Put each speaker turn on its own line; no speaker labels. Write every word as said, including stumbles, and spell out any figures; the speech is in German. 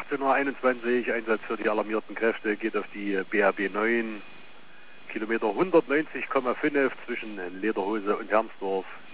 achtzehn Uhr einundzwanzig, Einsatz für die alarmierten Kräfte geht auf die B H B neun, Kilometer hundertneunzig Komma fünf zwischen Lederhose und Hermsdorf.